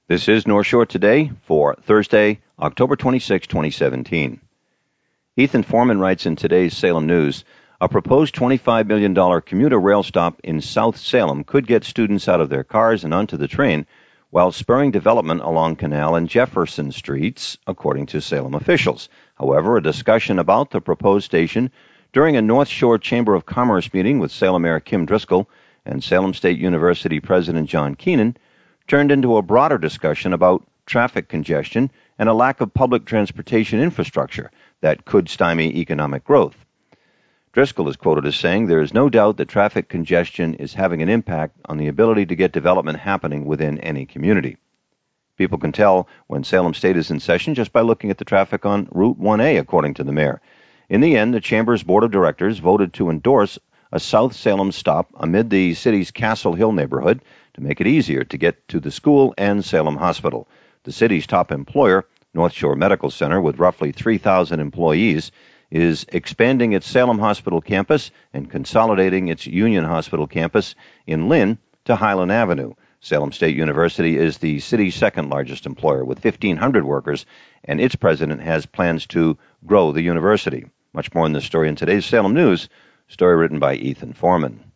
This is North Shore Today for Thursday, October 26, 2017. Ethan Foreman writes in today's Salem News, a proposed $25 million commuter rail stop in South Salem could get students out of their cars and onto the train while spurring development along Canal and Jefferson Streets, according to Salem officials. However, a discussion about the proposed station during a North Shore Chamber of Commerce meeting with Salem Mayor Kim Driscoll and Salem State University President John Keenan turned into a broader discussion about traffic congestion and a lack of public transportation infrastructure that could stymie economic growth. Driscoll is quoted as saying, there is no doubt that traffic congestion is having an impact on the ability to get development happening within any community. People can tell when Salem State is in session just by looking at the traffic on Route 1A, according to the mayor. In the end, the Chamber's Board of Directors voted to endorse a South Salem stop amid the city's Castle Hill neighborhood to make it easier to get to the school and Salem Hospital. The city's top employer, North Shore Medical Center, with roughly 3,000 employees, is expanding its Salem Hospital campus and consolidating its Union Hospital campus in Lynn to Highland Avenue. Salem State University is the city's second largest employer with 1,500 workers, and its president has plans to grow the university. Much more in this story in today's Salem News, story written by Ethan Foreman.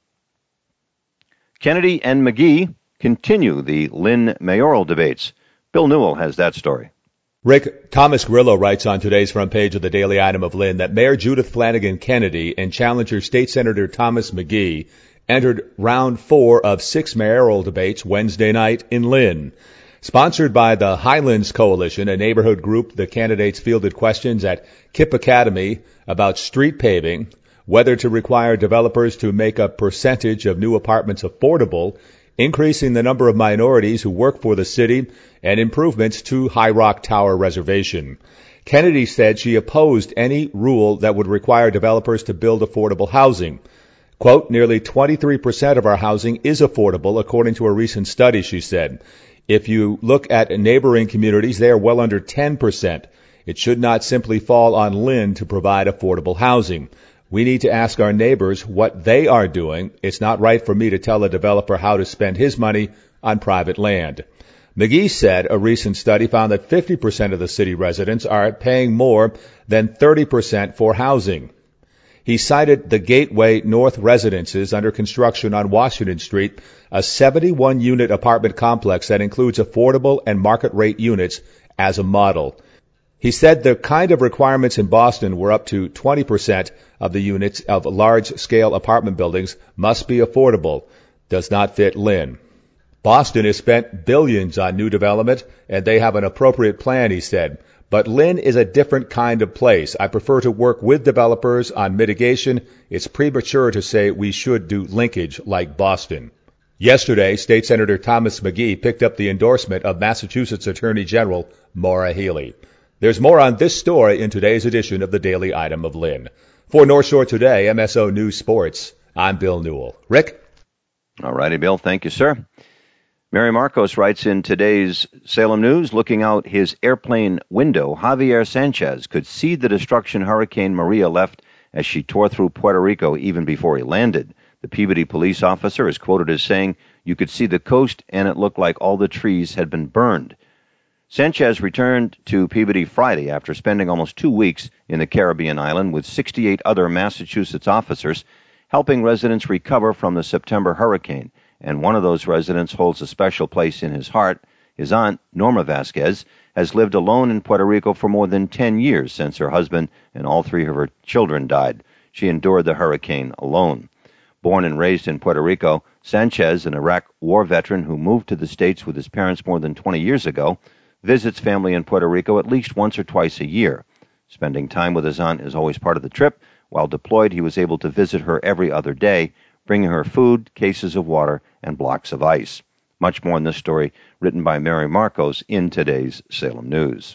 Kennedy and McGee continue the Lynn mayoral debates. Bill Newell has that story. Rick, Thomas Grillo writes on today's front page of the Daily Item of Lynn that Mayor Judith Flanagan Kennedy and challenger State Senator Thomas McGee entered round 4 of 6 mayoral debates Wednesday night in Lynn. Sponsored by the Highlands Coalition, a neighborhood group, the candidates fielded questions at KIPP Academy about street paving, whether to require developers to make a percentage of new apartments affordable, increasing the number of minorities who work for the city, and improvements to High Rock Tower Reservation. Kennedy said she opposed any rule that would require developers to build affordable housing. Quote, nearly 23% of our housing is affordable, according to a recent study, she said. If you look at neighboring communities, they are well under 10%. It should not simply fall on Lynn to provide affordable housing. We need to ask our neighbors what they are doing. It's not right for me to tell a developer how to spend his money on private land. McGee said a recent study found that 50% of the city residents are paying more than 30% for housing. He cited the Gateway North residences under construction on Washington Street, a 71-unit apartment complex that includes affordable and market-rate units, as a model. He said the kind of requirements in Boston were up to 20% of the units of large-scale apartment buildings must be affordable. Does not fit Lynn. Boston has spent billions on new development, and they have an appropriate plan, he said. But Lynn is a different kind of place. I prefer to work with developers on mitigation. It's premature to say we should do linkage like Boston. Yesterday, State Senator Thomas McGee picked up the endorsement of Massachusetts Attorney General Maura Healey. There's more on this story in today's edition of the Daily Item of Lynn. For North Shore Today, MSO News Sports, I'm Bill Newell. Rick? All righty, Bill. Thank you, sir. Mary Marcos writes in today's Salem News, looking out his airplane window, Javier Sanchez could see the destruction Hurricane Maria left as she tore through Puerto Rico even before he landed. The Peabody police officer is quoted as saying, you could see the coast and it looked like all the trees had been burned. Sanchez returned to Peabody Friday after spending almost 2 weeks in the Caribbean island with 68 other Massachusetts officers, helping residents recover from the September hurricane. And one of those residents holds a special place in his heart. His aunt, Norma Vasquez, has lived alone in Puerto Rico for more than 10 years since her husband and all 3 of her children died. She endured the hurricane alone. Born and raised in Puerto Rico, Sanchez, an Iraq war veteran who moved to the States with his parents more than 20 years ago, visits family in Puerto Rico at least once or twice a year. Spending time with his aunt is always part of the trip. While deployed, he was able to visit her every other day, bringing her food, cases of water, and blocks of ice. Much more in this story written by Mary Marcos in today's Salem News.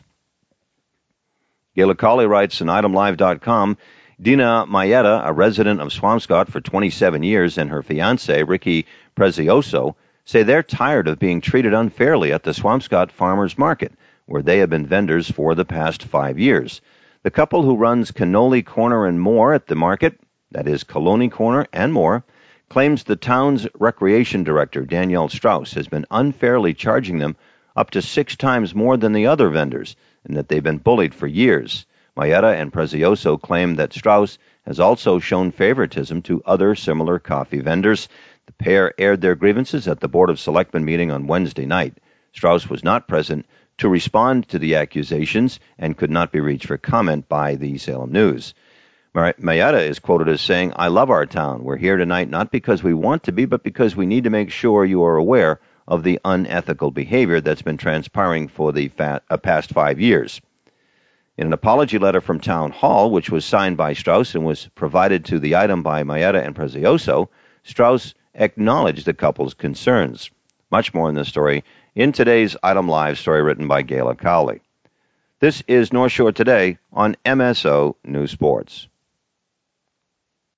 Gayla Cawley writes in itemlive.com, Dina Mayetta, a resident of Swampscott for 27 years, and her fiancé, Ricky Prezioso, say they're tired of being treated unfairly at the Swampscott Farmers Market, where they have been vendors for the past 5 years. The couple who runs Cannoli Corner and More at the market, that is Coloni Corner and More, claims the town's recreation director, Danielle Strauss, has been unfairly charging them up to 6 times more than the other vendors, and that they've been bullied for years. Mayetta and Prezioso claim that Strauss has also shown favoritism to other similar coffee vendors. The pair aired their grievances at the Board of Selectmen meeting on Wednesday night. Strauss was not present to respond to the accusations and could not be reached for comment by the Salem News. Mayetta is quoted as saying, "I love our town. We're here tonight not because we want to be, but because we need to make sure you are aware of the unethical behavior that's been transpiring for the past 5 years." In an apology letter from Town Hall, which was signed by Strauss and was provided to the item by Mayetta and Prezioso, Strauss acknowledged the couple's concerns. Much more in this story in today's Item Live story written by Gayla Cowley. This is North Shore Today on MSO News Sports.